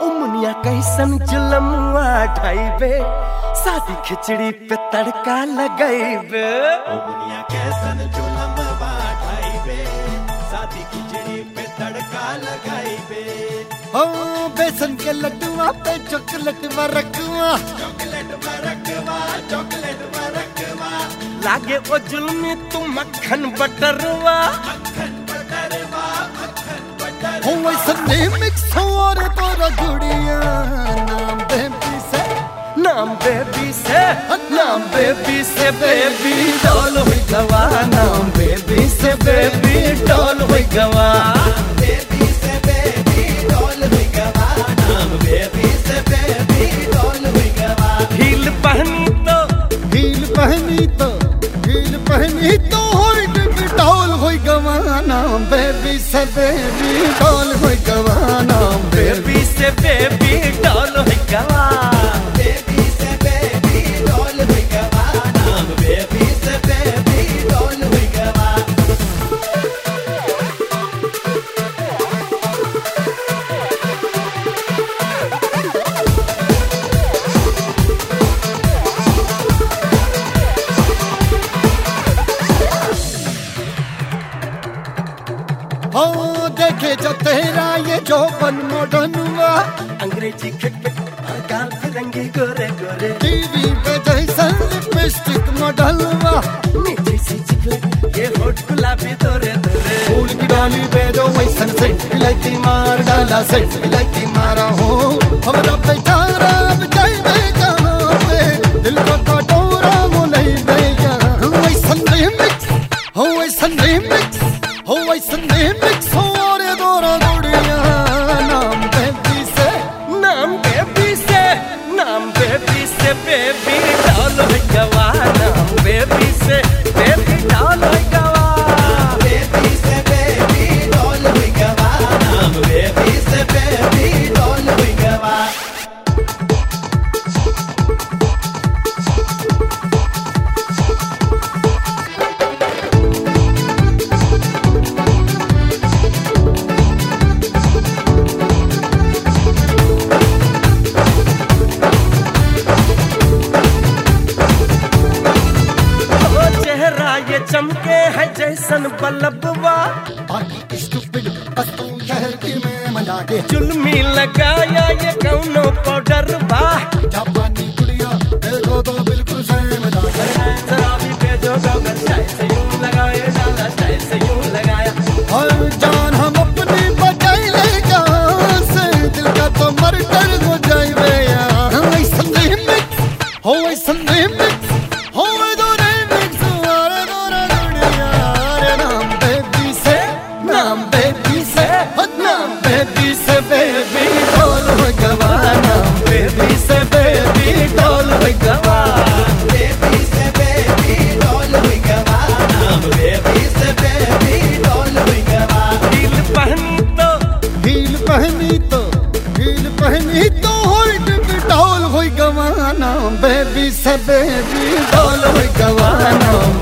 उमनिया कैसन जुलमुआ ढाइबे शादी खिचड़ी पे तड़का लगाइबे। उमनिया कैसन जुलमुआ ढाइबे शादी खिचड़ी पे तड़का लगाइबे। हो बेसन के लड्डुआ पे चॉकलेट बरकवा, चॉकलेट बरकवा, चॉकलेट बरकवा। लागे ओ जुल्मी तू मक्खन बटरवा, मक्खन बटरवा, मक्खन बटरवा। हो वैसने मिक्स हो और तोरा गुड़िया नाम बेबी से, नाम बेबी से बेबी डॉल हुई गवा, नाम बेबी से बेबी डॉल हुई गवा। बेबी से बेबी डॉल हुई गवा, नाम बेबी से बेबी डॉल हुई गवा। हील पहनी तो, हील पहनी तो, हील पहनी तो डॉल हुई गवा, नाम बेबी से बेबी डॉल हुई गवा, नाम बेबी से बेबी डॉल हुई गवा। बेबी से बेबी डॉल हुई गवा, नाम बेबी से बेबी डॉल हुई गवा। हो देखे जो तेरा ये जोबन मॉडर्नवा, अंग्रेजी खिटपिट और गाल फिरंगी गोरे गोरे, टीवी पे जैसन लिपस्टिक मॉडलवा, मीठी सी चिकले ये होठ गुलाबी दोरे दोरे। फूल की डाली पे जो वैसन सेंट इलायची मार डाला, सेंट इलायची मारा हो हमरा बेचारा जाइबे कहाँ पे, दिल का कटोरा वो नहीं बेया। वैसन रिमिक्स हो, वैसन रिमिक्स हो, वैसन रिमिक्स हो और दोरा दोड़िया, नाम बेबी से, नाम बेबी से, नाम बेबी से बेबी डॉल हुई गवा, नाम बेबी से बेबी डॉल हुई गवा। बेबी से बेबी डॉल हुई गवा, नाम बेबी से बेबी डॉल हुई गवा। ये चमके है जैसन बल्बवा, बाकी स्टूपिड बस तू शहर की में मना के, जुल्मी लगाया ये कौनो पाउडर बा, जापानी कुड़िया देखो तो बिल्कुल सेम दागे। जरा भी भेजो गगन स्टाइल से यूं लगाया, डाला स्टाइल से यूं लगाया। और जान हम अपनी बचाई ले कहाँ से, दिल का तो मर्डर हो जाइबे यार। वैसन रिमिक्स हो, वैसन रिमिक्स हो, दो रिमिक्स और दोरा दुनिया, नाम बेबी से, नाम बेबी से, नाम बेबी से बेबी डॉल हुई गवा, नाम बेबी से बेबी डॉल हुई गवा। बेबी से बेबी डॉल हुई गवा, नाम बेबी से बेबी डॉल हुई गवा। हील पहनी तो, हील पहनी तो, हील पहनी तो डॉल हुई गवा, नाम बेबी से बेबी डॉल हुई गवा, नाम